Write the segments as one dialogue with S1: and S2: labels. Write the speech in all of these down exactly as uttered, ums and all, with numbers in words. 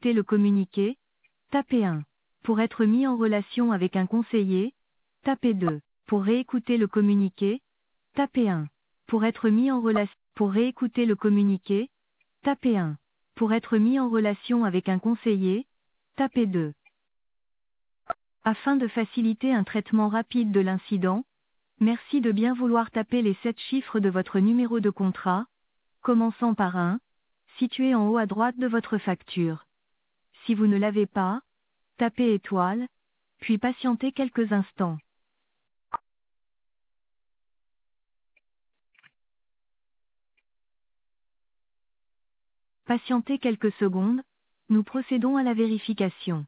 S1: réécouter le communiqué, tapez un. Pour être mis en relation avec un conseiller, tapez deux. Pour réécouter le communiqué, tapez un. Pour être mis en relation, pour réécouter le communiqué, tapez un. Pour être mis en relation avec un conseiller, tapez deux. Afin de faciliter un traitement rapide de l'incident, merci de bien vouloir taper les sept chiffres de votre numéro de contrat, commençant par un, situé en haut à droite de votre facture. Si vous ne l'avez pas, tapez étoile, puis patientez quelques instants. Patientez quelques secondes, nous procédons à la vérification.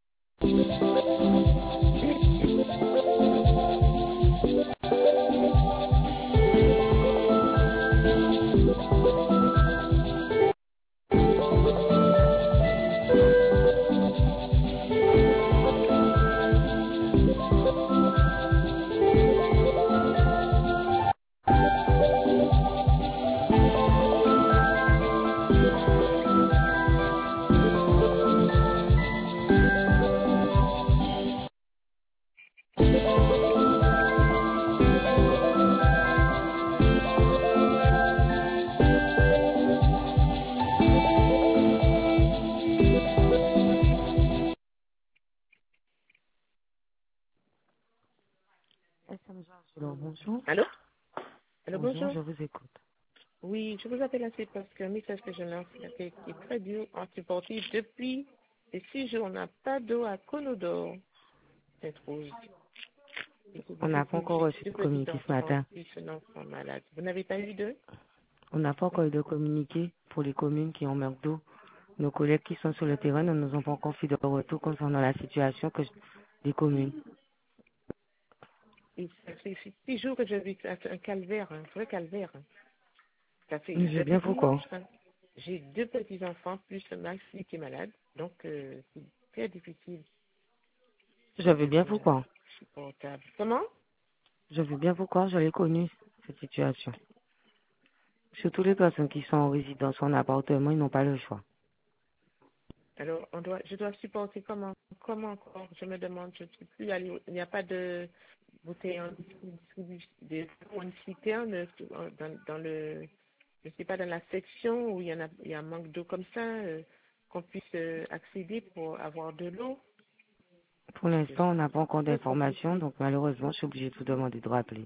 S2: Alors, bonjour.
S3: Allô? Allô,
S2: Bonjour,
S3: bonjour.
S2: je vous écoute.
S3: Oui, je vous appelle assez parce qu'un message que je lance qui est qui est très dur à supporter depuis les six jours. On n'a pas d'eau à Conodore. C'est trop.
S2: On n'a pas encore reçu
S3: Deux
S2: de
S3: petits
S2: communiqué ce
S3: enfants,
S2: matin.
S3: plus un enfant malade. Vous n'avez pas eu d'eux?
S2: On n'a pas encore eu de communiqué pour les communes qui ont manque d'eau. Nos collègues qui sont sur le terrain ne nous ont pas encore fait de retour concernant la situation que des communes.
S3: Et ça fait six jours que je vis un calvaire, un vrai calvaire. Ça fait
S2: Je veux
S3: depuis
S2: bien vous
S3: dimanche.
S2: croire.
S3: Hein. J'ai deux petits enfants plus ma fille qui est malade. Donc, euh, c'est très difficile.
S2: Je veux bien vous croire.
S3: Supportable. Comment?
S2: Je veux bien vous croire, je l'ai connu, cette situation. Surtout les personnes qui sont en résidence ou en appartement, ils n'ont pas le choix.
S3: Alors, on doit, je dois supporter comment, comment encore, je me demande, je ne sais plus aller, il n'y a pas de bouteille en distribution, de, ou une citerne dans, dans le, je sais pas, dans la section où il y en a, il y a un manque d'eau comme ça, euh, qu'on puisse euh, accéder pour avoir de l'eau.
S2: Pour l'instant, on n'a pas encore
S3: C'est
S2: d'informations,
S3: compliqué.
S2: donc malheureusement, je suis obligée de vous demander de rappeler.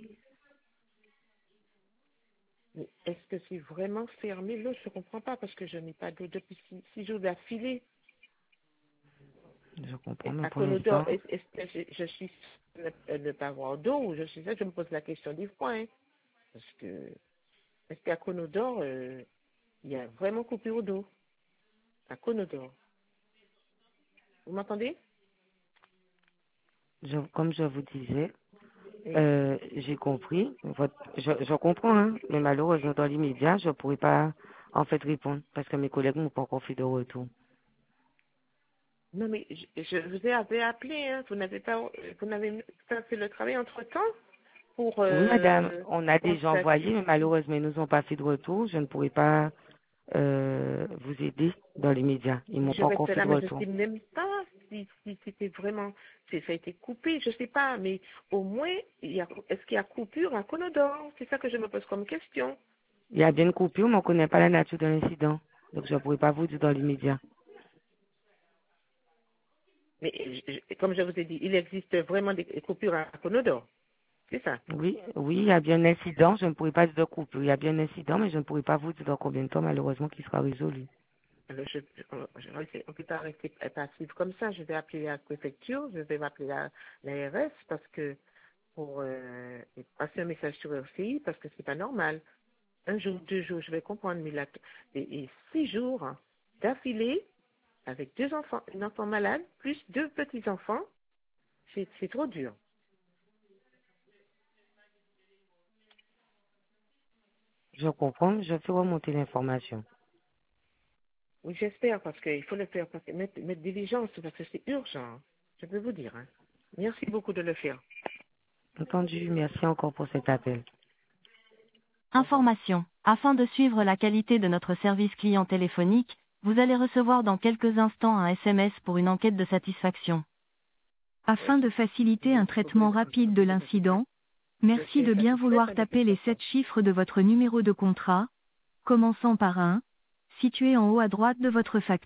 S3: Mais est-ce que c'est vraiment fermé? L'eau, je ne comprends pas parce que je n'ai pas d'eau depuis six, six jours d'affilée.
S2: Je comprends, mais
S3: À
S2: pour
S3: Conodore,
S2: l'instant,
S3: est-ce est-ce que je, je suis ne, ne pas avoir d'eau ou je suis ça, je me pose la question des fois, hein, parce que est-ce qu'à Conodore, euh, il y a vraiment coupure d'eau à Conodore? Vous m'entendez?
S2: je, comme je vous disais,
S3: Oui.
S2: Euh, j'ai compris. Votre, je, je comprends, hein, mais malheureusement, dans l'immédiat, je ne pourrais pas en fait répondre parce que mes collègues n'ont pas encore fait de retour.
S3: Non mais je, je vous ai appelé, appelé hein. Vous n'avez pas, vous n'avez pas fait le travail entre temps pour
S2: Oui, madame,
S3: euh,
S2: on a déjà envoyé,
S3: constater.
S2: mais malheureusement, ils nous ont pas fait de retour. Je ne pourrais pas euh, vous aider dans l'immédiat. Ils m'ont
S3: Je
S2: pas
S3: reste
S2: encore fait
S3: là,
S2: de
S3: mais je ne
S2: retour.
S3: sais même pas si, si c'était vraiment, si ça a été coupé, je ne sais pas, mais au moins, il y a, est-ce qu'il y a coupure à Conodore? C'est ça que je me pose comme question.
S2: Il y a bien une coupure, mais on ne connaît pas la nature de l'incident. Donc, je ne pourrais pas vous dire dans l'immédiat.
S3: Mais je- je- comme je vous ai dit, il existe vraiment des coupures à Conodore. C'est ça.
S2: Oui, oui, il y a bien un incident. Je ne pourrais pas dire de coupure. Il y a bien un incident, mais je ne pourrais pas vous dire dans combien de temps, malheureusement, qu'il sera résolu.
S3: Alors, je, on ne peut pas rester passif comme ça. Je vais appeler la préfecture, je vais appeler la, la R S parce que pour euh, passer un message sur R C I parce que c'est pas normal. Un jour, deux jours, je vais comprendre, mais là, et, et six jours d'affilée avec deux enfants, un enfant malade plus deux petits enfants, c'est c'est trop dur.
S2: Je comprends, je fais remonter l'information.
S3: Oui, j'espère parce qu'il faut le faire, parce que mettre, mettre diligence parce que c'est urgent. Je peux vous dire. Hein. Merci beaucoup de le faire.
S2: Entendu, merci encore pour cet appel.
S3: Au revoir.
S1: Information. Afin de suivre la qualité de notre service client téléphonique, Vous allez recevoir dans quelques instants un S M S pour une enquête de satisfaction. Afin de faciliter un traitement rapide de l'incident, merci de bien vouloir taper les sept chiffres de votre numéro de contrat, commençant par un, situé en haut à droite de votre facture.